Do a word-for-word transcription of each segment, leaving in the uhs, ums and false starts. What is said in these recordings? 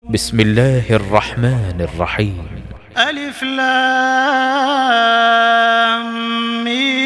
بسم الله الرحمن الرحيم. ألف لام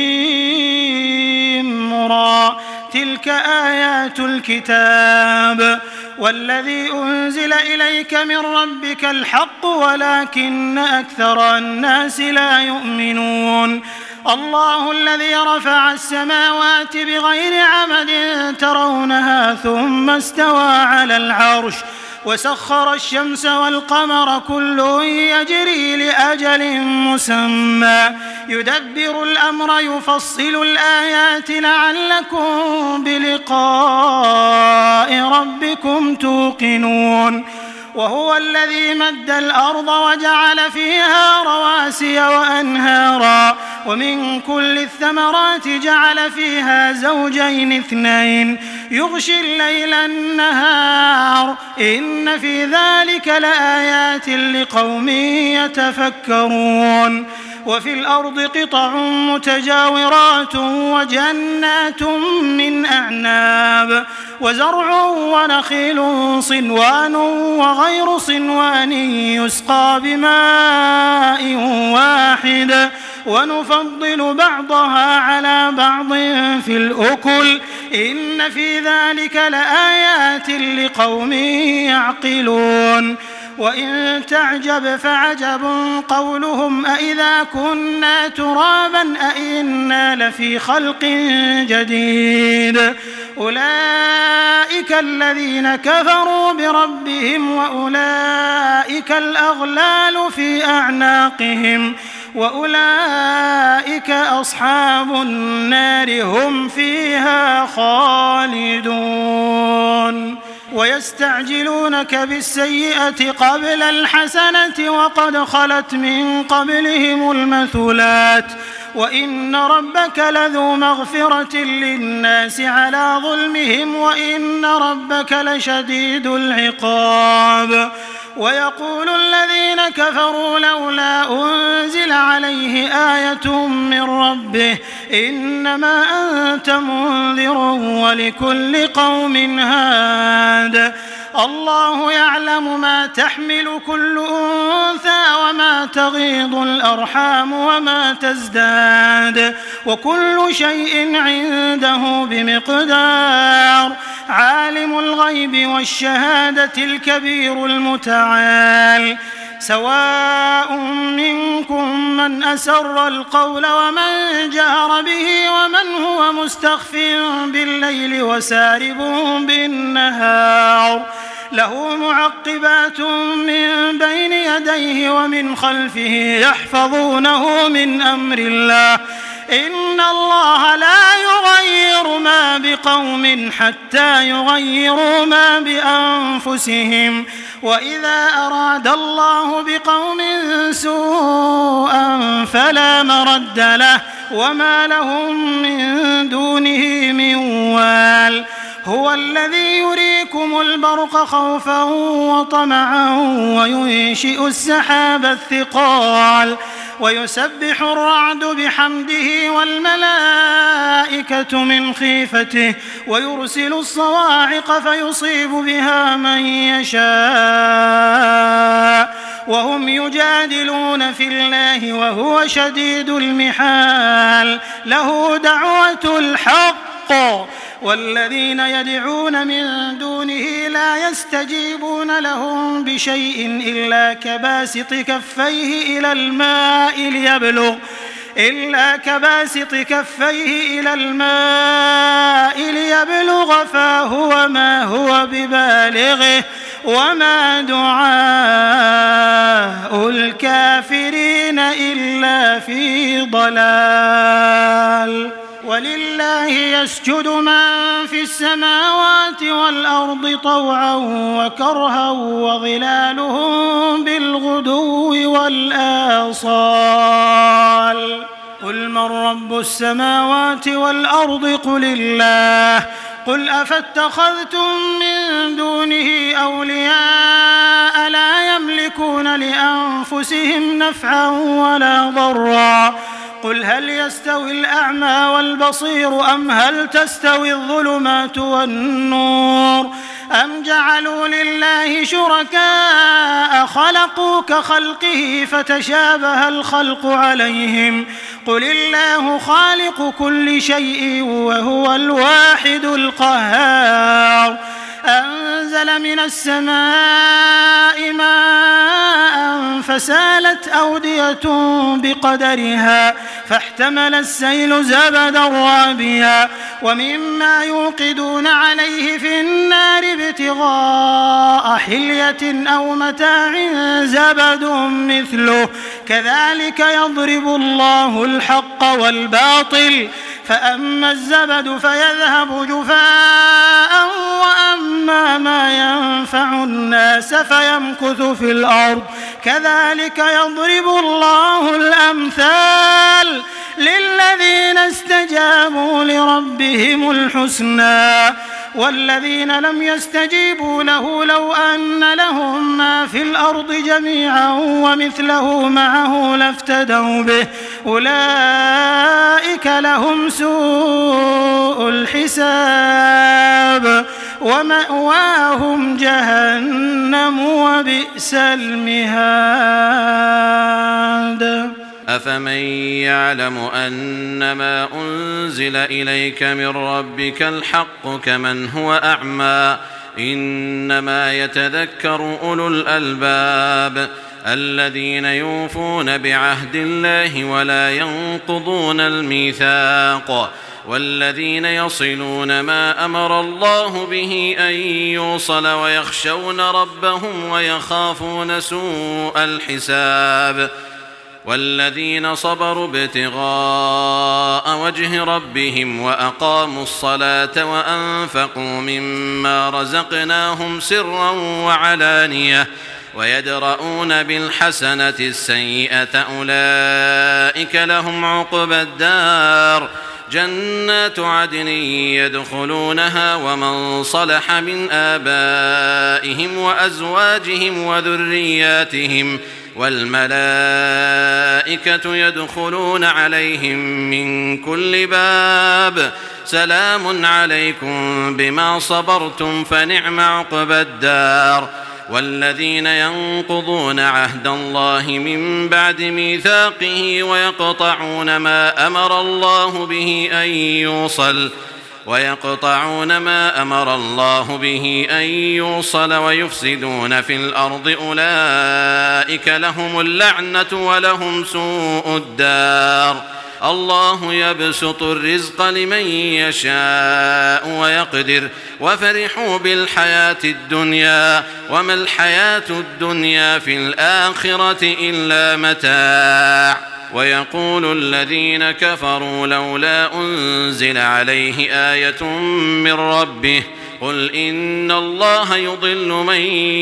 ميم را، تلك آيات الكتاب والذي أنزل إليك من ربك الحق ولكن أكثر الناس لا يؤمنون. الله الذي رفع السماوات بغير عمد ترونها ثم استوى على العرش وسخر الشمس والقمر كل يجري لأجل مسمى يدبر الأمر يفصل الآيات لعلكم بلقاء ربكم توقنون. وهو الذي مد الأرض وجعل فيها رواسي وأنهارا ومن كل الثمرات جعل فيها زوجين اثنين يغشي الليل النهار إن في ذلك لآيات لقوم يتفكرون. وفي الأرض قطع متجاورات وجنات من أعناب وزرع ونخيل صنوان وغير صنوان يسقى بماء واحد ونفضل بعضها على بعض في الأكل إن في ذلك لآيات لقوم يعقلون. وإن تعجب فعجب قولهم أإذا كنا ترابا أإنا لفي خلق جديد أولئك الذين كفروا بربهم وأولئك الأغلال في أعناقهم وأولئك أصحاب النار هم فيها خالدون. ويستعجلونك بالسيئة قبل الحسنة وقد خلت من قبلهم المثلات وإن ربك لذو مغفرة للناس على ظلمهم وإن ربك لشديد العقاب. ويقول الذين كفروا لولا أنزل عليه آية من ربه إنما أنت منذر ولكل قوم هاد. الله يعلم ما تحمل كل أنثى وما تغيض الأرحام وما تزداد وكل شيء عنده بمقدار. عالم الغيب والشهادة الكبير المتعال سواء منكم من أسر القول ومن جهر به ومن هو مستخف بالليل وسارب بالنهار له معقبات من بين يديه ومن خلفه يحفظونه من أمر الله إن الله لا يغير ما بقوم حتى يغيروا ما بأنفسهم وإذا أراد الله بقوم سوءا فلا مرد له وما لهم من دونه من وال. هو الذي يريكم البرق خوفا وطمعا وينشئ السحاب الثقال ويسبح الرعد بحمده والملائكة من خيفته ويرسل الصواعق فيصيب بها من يشاء وهم يجادلون في الله وهو شديد المحال. له دعوة الحق والذين يدعون من دونه لا يستجيبون لهم بشيء إلا كباسط كفيه إلى الماء ليبلغ إلا كباسط كفيه إلى الماء ليبلغ فهو ما هو ببالغه وما دعاء الكافرين إلا في ضلال. ولله يسجد من في السماوات والأرض طوعا وكرها وظلالهم بالغدو والآصال. قل من رب السماوات والأرض قل الله قل أفاتخذتم من دونه أولياء لا يملكون لأنفسهم نفعا ولا ضرا قل هل يستوي الأعمى والبصير أم هل تستوي الظلمات والنور أم جعلوا لله شركاء خلقوا كخلقه فتشابه الخلق عليهم قل الله خالق كل شيء وهو الواحد القهار أنزل من السماء ماء فسالت أودية بقدرها فاحتمل السيل زبدا رابيا ومما يوقدون عليه في النار ابتغاء حلية أو متاع زبد مثله كذلك يضرب الله الحق والباطل فأما الزبد فيذهب جفاء وأما ما ينفع الناس فيمكث في الأرض كذلك يضرب الله الأمثال للذين استجابوا لربهم الحسنى والذين لم يستجيبوا له لو أن لهم ما في الأرض جميعا ومثله معه لافتدوا به أولئك لهم سوء الحساب ومأواهم جهنم وبئس المهاد أفمن يعلم أنما أنزل إليك من ربك الحق كمن هو أعمى إنما يتذكر أولو الألباب الذين يوفون بعهد الله ولا ينقضون الميثاق والذين يصلون ما أمر الله به أن يوصل ويخشون ربهم ويخافون سوء الحساب والذين صبروا ابتغاء وجه ربهم وأقاموا الصلاة وأنفقوا مما رزقناهم سرا وعلانية ويدرؤون بالحسنة السيئة أولئك لهم عقبى الدار جنات عدن يدخلونها ومن صلح من آبائهم وأزواجهم وذرياتهم والملائكة يدخلون عليهم من كل باب سلام عليكم بما صبرتم فنعم عقبى الدار والذين ينقضون عهد الله من بعد ميثاقه ويقطعون ما أمر الله به أن يوصل ويقطعون ما أمر الله به أن يوصل ويفسدون في الأرض أولئك لهم اللعنة ولهم سوء الدار الله يبسط الرزق لمن يشاء ويقدر وفرحوا بالحياة الدنيا وما الحياة الدنيا في الآخرة إلا متاع ويقول الذين كفروا لولا أنزل عليه آية من ربه قل إن الله يضل من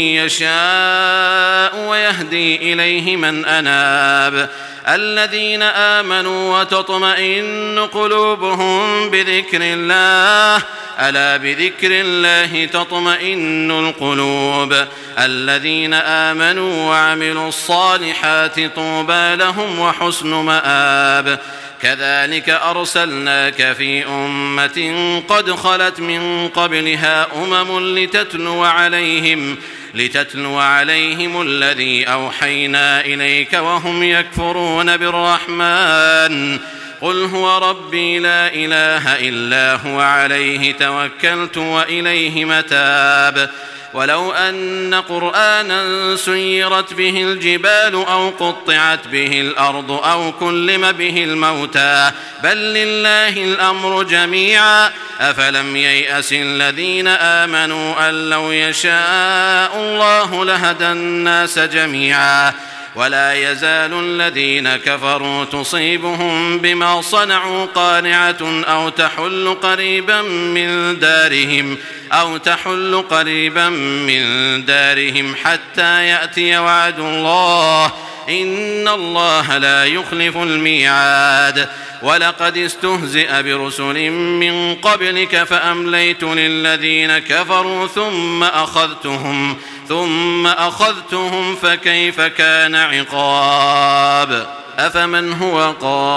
يشاء ويهدي إليه من أناب الذين آمنوا وتطمئن قلوبهم بذكر الله ألا بذكر الله تطمئن القلوب الذين آمنوا وعملوا الصالحات طوبى لهم وحسن مآب كذلك أرسلناك في أمة قد خلت من قبلها أمم لتتلو عليهم لتتلو عليهم الذي أوحينا إليك وهم يكفرون بالرحمن قل هو ربي لا إله إلا هو عليه توكلت وإليه متاب ولو أن قرآنا سيرت به الجبال أو قطعت به الأرض أو كلم به الموتى بل لله الأمر جميعا أفلم ييأس الذين آمنوا أن لو يشاء الله لهدى الناس جميعا ولا يزال الذين كفروا تصيبهم بما صنعوا قانعة أو تحل قريبا من دارهم أو تحل قريبا من دارهم حتى يأتي وعد الله إن الله لا يخلف الميعاد ولقد استهزئ برسل من قبلك فأمليت للذين كفروا ثم أخذتهم ثم أخذتهم فكيف كان عقاب. أفمن هو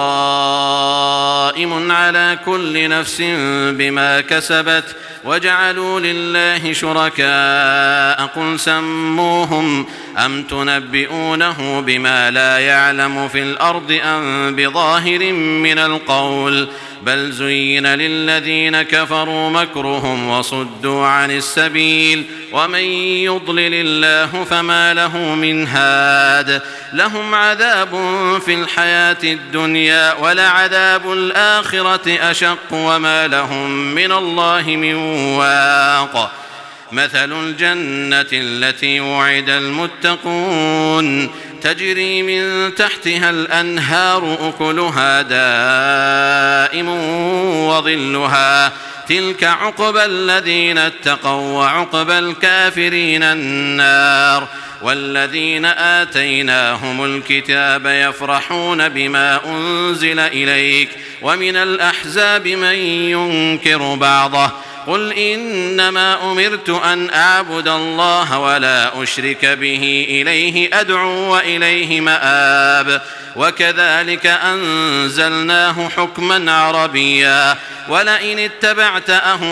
قائم على كل نفس بما كسبت وجعلوا لله شركاء قل سموهم أم تنبئونه بما لا يعلم في الأرض أم بظاهر من القول بل زين للذين كفروا مكرهم وصدوا عن السبيل ومن يضلل الله فما له من هاد لهم عذاب في الحياة الدنيا ولعذاب الآخرة أشق وما لهم من الله من واق مثل الجنة التي وعد المتقون تجري من تحتها الأنهار أكلها دائم وظلها تلك عقبى الذين اتقوا وعقبى الكافرين النار والذين آتيناهم الكتاب يفرحون بما أنزل إليك ومن الأحزاب من ينكر بعضه قل إنما أمرت أن أعبد الله ولا أشرك به إليه أدعو وإليه مآب وكذلك أنزلناه حكما عربيا ولئن اتبعت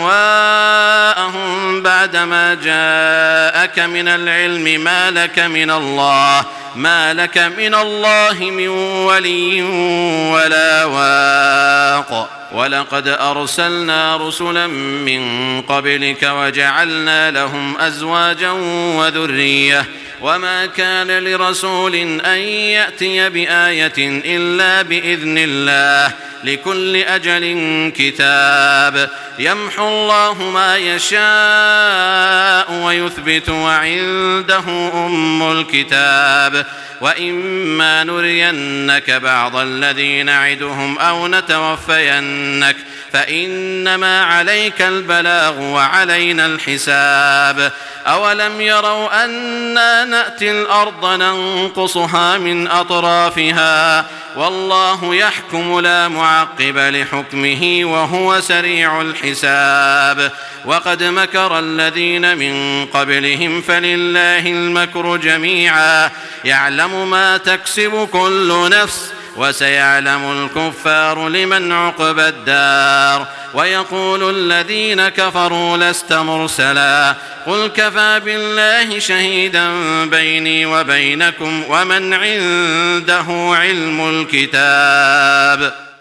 أهواءهم بعدما جاءك من العلم ما لك من الله ما لك من الله من ولي ولا واق ولقد أرسلنا رسلا من قبلك وجعلنا لهم أزواجا وذرية وما كان لرسول أن يأتي بآية إلا بإذن الله لكل أجل كتاب يمحو الله ما يشاء ويثبت وعنده أم الكتاب وإما نرينك بعض الذي نعدهم أو نتوفينك فإنما عليك البلاغ وعلينا الحساب أولم يروا أنا نأتي الأرض ننقصها من أطرافها والله يحكم لا معقب لحكمه وهو سريع الحساب وقد مكر الذين من قبلهم فلله المكر جميعا يعلم ما تكسب كل نفس وسيعلم الكفار لمن عقبى الدار ويقول الذين كفروا لست مرسلا قل كفى بالله شهيدا بيني وبينكم ومن عنده علم الكتاب.